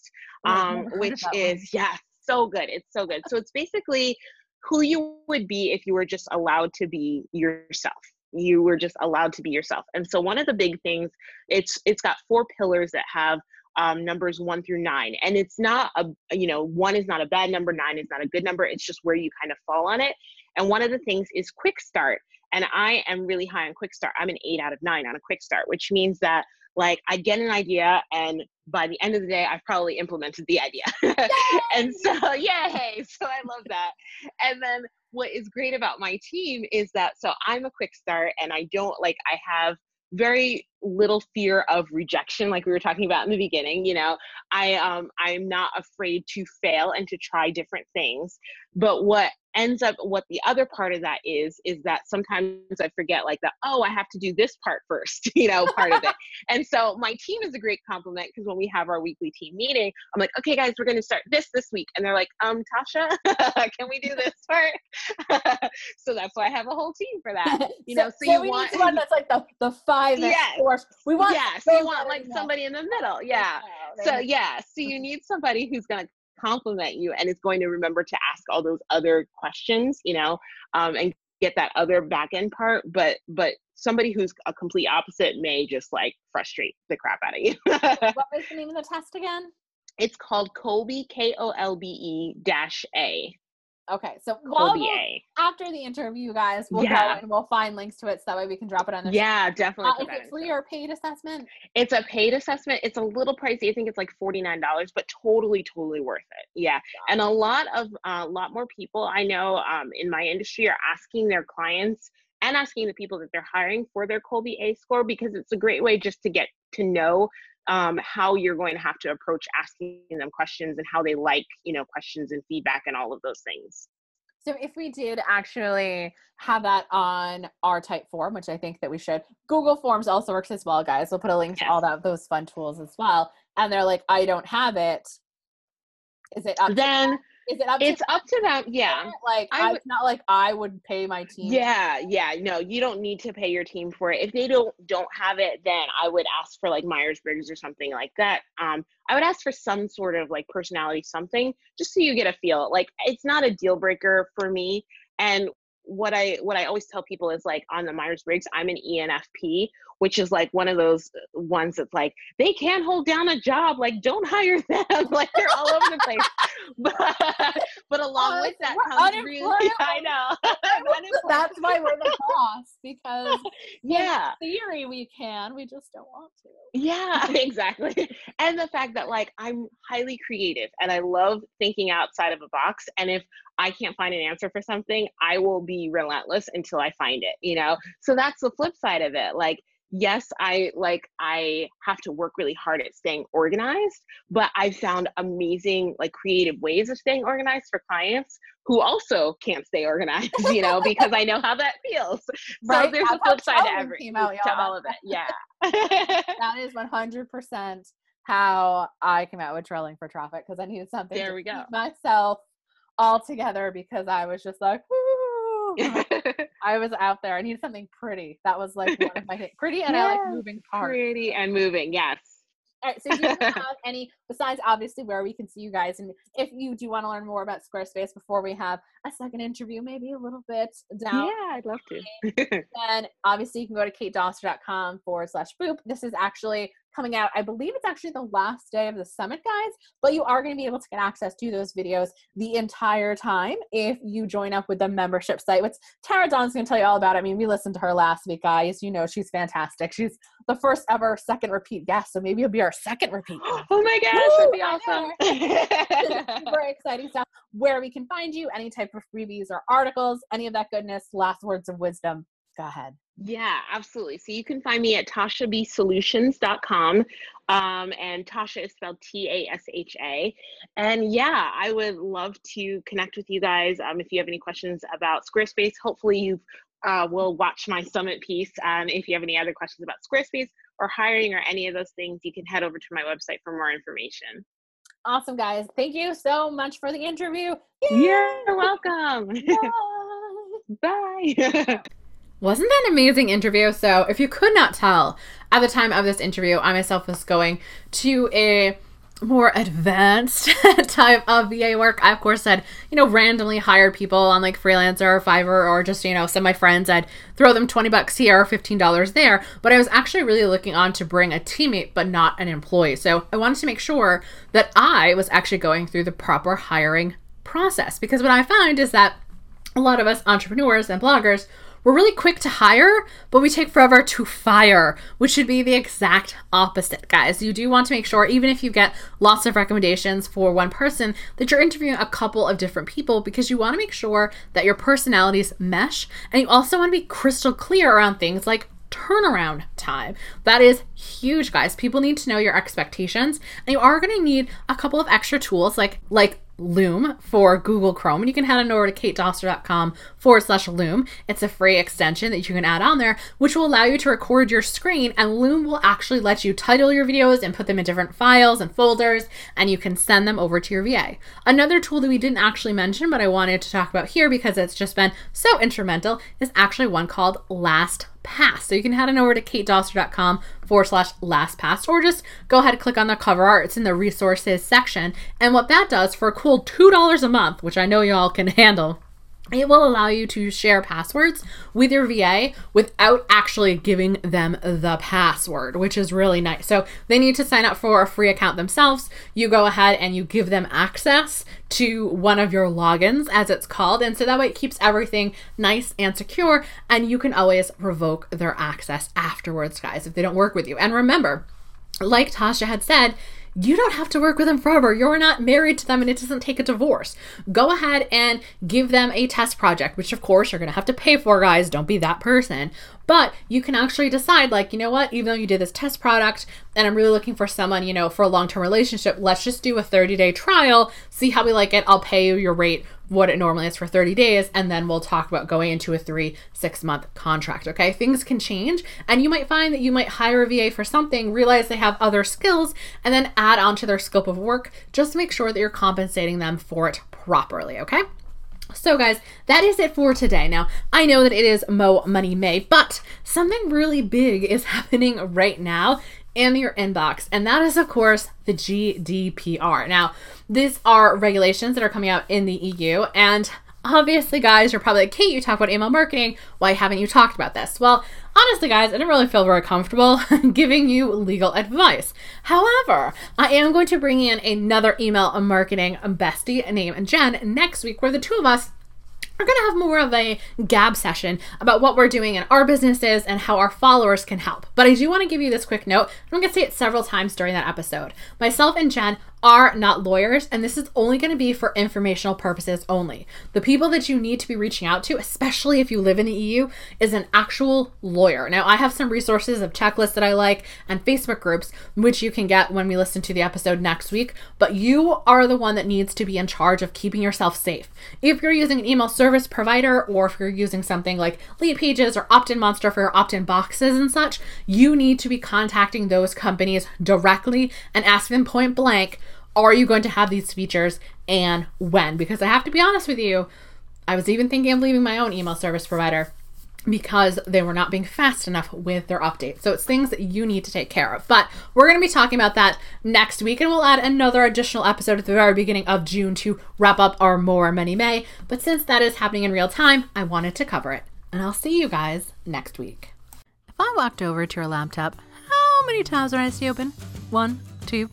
test, which is, so good. It's so good. So it's basically who you would be if you were just allowed to be yourself. You were just allowed to be yourself. And so one of the big things, it's got 4 pillars that have numbers 1 through 9. And it's not 1 is not a bad number, 9 is not a good number. It's just where you kind of fall on it. And one of the things is quick start. And I am really high on quick start. I'm an 8 out of 9 on a quick start, which means that, like, I get an idea and by the end of the day, I've probably implemented the idea. And so, yay. So I love that. And then what is great about my team is that, so I'm a quick start and I have very little fear of rejection, like we were talking about in the beginning. You know, I'm not afraid to fail and to try different things. But what the other part of that is that sometimes I forget, like, that, oh, I have to do this part first, you know, part of it. And so my team is a great compliment, because when we have our weekly team meeting, I'm like, okay, guys, we're going to start this week. And they're like, Tasha, can we do this part? So that's why I have a whole team for that. You know, so you want one that's like the 5. We want, so you want like somebody in the middle. Yeah. So you need somebody who's going to compliment you and is going to remember to ask all those other questions, you know, and get that other back end part. But somebody who's a complete opposite may just like frustrate the crap out of you. What was the name of the test again? It's called Kolbe, KOLBE-A. Okay, so after the interview, guys, we'll go and we'll find links to it so that way we can drop it on the show. Definitely. Is it free or a paid assessment? It's a paid assessment. It's a little pricey. I think it's like $49, but totally worth it. Yeah. And a lot more people I know in my industry are asking their clients and asking the people that they're hiring for their Kolbe A score, because it's a great way just to get to know how you're going to have to approach asking them questions and how they like, you know, questions and feedback and all of those things. So if we did actually have that on our type form, which I think that we should, Google Forms also works as well, guys. We'll put a link to all those fun tools as well. And they're like, I don't have it. Is it up then Is it up It's up to them. Yeah. Like, it's not like I would pay my team. Yeah. No, you don't need to pay your team for it. If they don't have it, then I would ask for like Myers-Briggs or something like that. I would ask for some sort of like personality something, just so you get a feel. Like, it's not a deal breaker for me. And what I always tell people is, like, on the Myers-Briggs, I'm an ENFP, which is like one of those ones that's like, they can't hold down a job, like, don't hire them. Like, they're all over the place. But along with that comes really, I know. That's why we're the boss, because yeah, in theory we can, we just don't want to. Yeah, exactly. And the fact that, like, I'm highly creative and I love thinking outside of a box. And if I can't find an answer for something, I will be relentless until I find it, you know? So that's the flip side of it. Like, yes, I have to work really hard at staying organized, but I've found amazing, like, creative ways of staying organized for clients who also can't stay organized, you know, because I know how that feels. Right? So there's a flip side to all of it. Yeah. That is 100% how I came out with Trailing for Traffic, because I needed something to keep myself all together, because I was just like, woo. I was out there. I needed something pretty. That was like one of my things. Pretty, and I like moving parts. Pretty and moving, yes. All right, so do you have any, besides obviously where we can see you guys, and if you do want to learn more about Squarespace before we have a second interview, maybe a little bit down. Yeah, I'd love to. Then obviously you can go to katedoster.com/boop. This is actually coming out, I believe it's actually the last day of the summit, guys, but you are going to be able to get access to those videos the entire time if you join up with the membership site, which Tara Dawn's going to tell you all about. I mean, we listened to her last week, guys. You know, she's fantastic. She's the first ever second repeat guest, so maybe it'll be our second repeat guest. Oh my gosh, that'd be awesome. Super exciting stuff. Where we can find you, any type of freebies or articles, any of that goodness, last words of wisdom. Go ahead. Yeah, absolutely. So you can find me at tashabsolutions.com. And Tasha is spelled Tasha. And yeah, I would love to connect with you guys. If you have any questions about Squarespace, hopefully you will watch my summit piece. If you have any other questions about Squarespace or hiring or any of those things, you can head over to my website for more information. Awesome, guys. Thank you so much for the interview. Yay! You're welcome. Bye. Bye. Wasn't that an amazing interview? So if you could not tell, at the time of this interview, I myself was going to a more advanced type of VA work. I, of course, had, randomly hired people on like Freelancer or Fiverr, or just, some of my friends, I'd throw them $20 here or $15 there. But I was actually really looking on to bring a teammate, but not an employee. So I wanted to make sure that I was actually going through the proper hiring process, because what I find is that a lot of us entrepreneurs and bloggers, we're really quick to hire, but we take forever to fire, which should be the exact opposite, guys. You do want to make sure, even if you get lots of recommendations for one person, that you're interviewing a couple of different people, because you want to make sure that your personalities mesh, and you also want to be crystal clear around things like turnaround time. That is huge, guys. People need to know your expectations, and you are going to need a couple of extra tools like Loom for Google Chrome. And you can head on over to katedoster.com/Loom. It's a free extension that you can add on there, which will allow you to record your screen, and Loom will actually let you title your videos and put them in different files and folders, and you can send them over to your VA. Another tool that we didn't actually mention, but I wanted to talk about here because it's just been so instrumental, is actually one called LastPass. So you can head on over to katedoster.com/LastPass, or just go ahead and click on the cover art. It's in the resources section. And what that does for a cool $2 a month, which I know y'all can handle, it will allow you to share passwords with your VA without actually giving them the password, which is really nice. So they need to sign up for a free account themselves. You go ahead and you give them access to one of your logins, as it's called. And so that way it keeps everything nice and secure, and you can always revoke their access afterwards, guys, if they don't work with you. And remember, like Tasha had said, you don't have to work with them forever. You're not married to them, and it doesn't take a divorce. Go ahead and give them a test project, which of course you're going to have to pay for, guys. Don't be that person. But you can actually decide, like, you know what, even though you did this test product and I'm really looking for someone, for a long-term relationship, let's just do a 30-day trial, see how we like it. I'll pay you your rate, what it normally is for 30 days, and then we'll talk about going into a 3-6 month contract, okay? Things can change, and you might find that you might hire a VA for something, realize they have other skills, and then add on to their scope of work, just make sure that you're compensating them for it properly, okay? So guys, that is it for today. Now, I know that it is Mo Money May, but something really big is happening right now in your inbox, and that is, of course, the GDPR. Now, these are regulations that are coming out in the EU, and obviously, guys, you're probably like, Kate, you talk about email marketing. Why haven't you talked about this? Well, honestly, guys, I didn't really feel very comfortable giving you legal advice. However, I am going to bring in another email marketing bestie named Jen next week, where the two of us are going to have more of a gab session about what we're doing in our businesses and how our followers can help. But I do want to give you this quick note. I'm going to say it several times during that episode. Myself and Jen are not lawyers, and this is only going to be for informational purposes only. The people that you need to be reaching out to, especially if you live in the EU, is an actual lawyer. Now, I have some resources of checklists that I like and Facebook groups, which you can get when we listen to the episode next week, but you are the one that needs to be in charge of keeping yourself safe. If you're using an email service provider, or if you're using something like Lead Pages or Opt-in Monster for your opt-in boxes and such, you need to be contacting those companies directly and asking them point blank, are you going to have these features and when? Because I have to be honest with you, I was even thinking of leaving my own email service provider because they were not being fast enough with their updates. So it's things that you need to take care of. But we're going to be talking about that next week, and we'll add another additional episode at the very beginning of June to wrap up our More Money May. But since that is happening in real time, I wanted to cover it. And I'll see you guys next week. If I walked over to your laptop, how many tabs would I see open? 1, 2,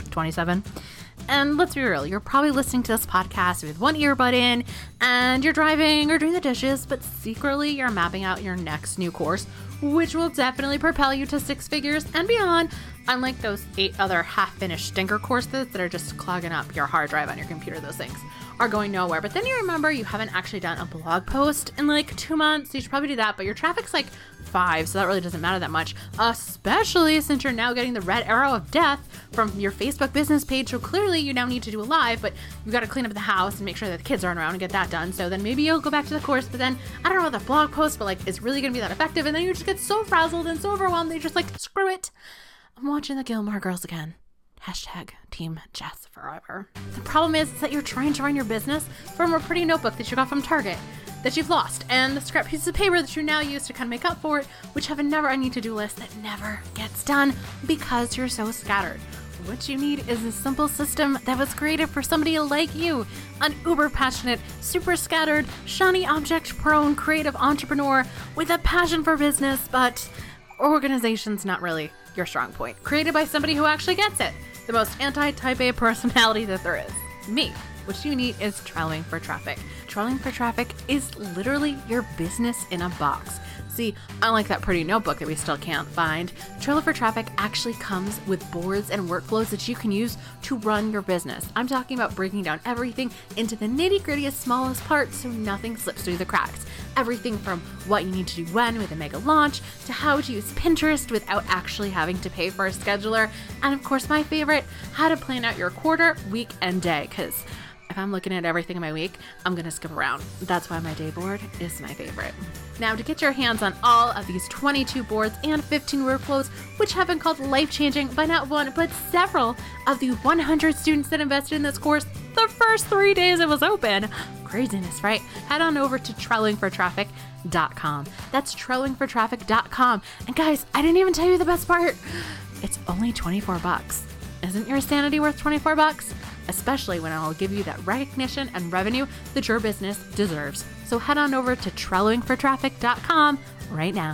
27. And let's be real, you're probably listening to this podcast with one earbud in, and you're driving or doing the dishes, but secretly you're mapping out your next new course, which will definitely propel you to 6 figures and beyond, unlike those 8 other half-finished stinker courses that are just clogging up your hard drive on your computer. Those things are going nowhere. But then you remember you haven't actually done a blog post in like 2 months. You should probably do that, but your traffic's like 5, so that really doesn't matter that much, especially since you're now getting the red arrow of death from your Facebook business page. So clearly you now need to do a live, but you got to clean up the house and make sure that the kids aren't around and get that done. So then maybe you'll go back to the course, but then I don't know about the blog post, but like, it's really going to be that effective. And then you just get so frazzled and so overwhelmed that you're just like, screw it, I'm watching the Gilmore Girls again. Hashtag Team Jess forever. The problem is that you're trying to run your business from a pretty notebook that you got from Target that you've lost, and the scrap pieces of paper that you now use to kind of make up for it, which have a never-ending to-do list that never gets done because you're so scattered. What you need is a simple system that was created for somebody like you, an uber-passionate, super scattered, shiny object-prone creative entrepreneur with a passion for business, but organization's not really your strong point. Created by somebody who actually gets it. The most anti-type A personality that there is. Me. What you need is Trelling for Traffic. Trelling for Traffic is literally your business in a box. See, unlike that pretty notebook that we still can't find, Trello for Traffic actually comes with boards and workflows that you can use to run your business. I'm talking about breaking down everything into the nitty-grittiest, smallest parts so nothing slips through the cracks. Everything from what you need to do when with a mega launch, to how to use Pinterest without actually having to pay for a scheduler, and of course my favorite, how to plan out your quarter, week, and day, because if I'm looking at everything in my week, I'm going to skip around. That's why my day board is my favorite. Now, to get your hands on all of these 22 boards and 15 workflows, which have been called life-changing by not one, but several of the 100 students that invested in this course the first 3 days it was open. Craziness, right? Head on over to trellingfortraffic.com. That's trellingfortraffic.com. And guys, I didn't even tell you the best part. It's only $24. Isn't your sanity worth $24? Especially when I'll give you that recognition and revenue that your business deserves. So head on over to trellingfortraffic.com right now.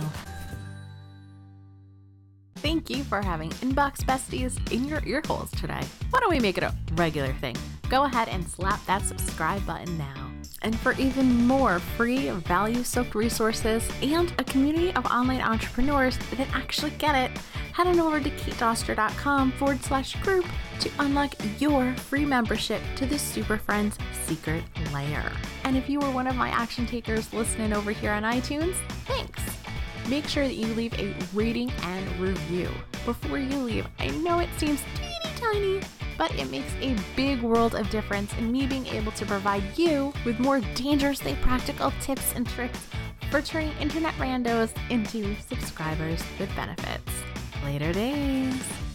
Thank you for having Inbox Besties in your ear holes today. Why don't we make it a regular thing? Go ahead and slap that subscribe button now. And for even more free, value-soaked resources and a community of online entrepreneurs that actually get it, head on over to katedoster.com/group to unlock your free membership to the Super Friends Secret Lair. And if you were one of my action takers listening over here on iTunes, thanks. Make sure that you leave a rating and review. Before you leave, I know it seems teeny tiny, but it makes a big world of difference in me being able to provide you with more dangerously practical tips and tricks for turning internet randos into subscribers with benefits. Later days.